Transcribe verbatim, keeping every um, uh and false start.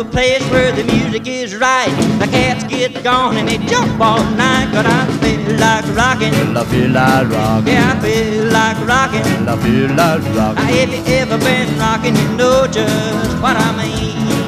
a place where the music is right. The cats get gone and they jump all night. But I feel like rocking. Well, I feel like rocking. Yeah, I feel like rocking. Well, I feel like rocking. If you ever been rocking, you know just what I mean.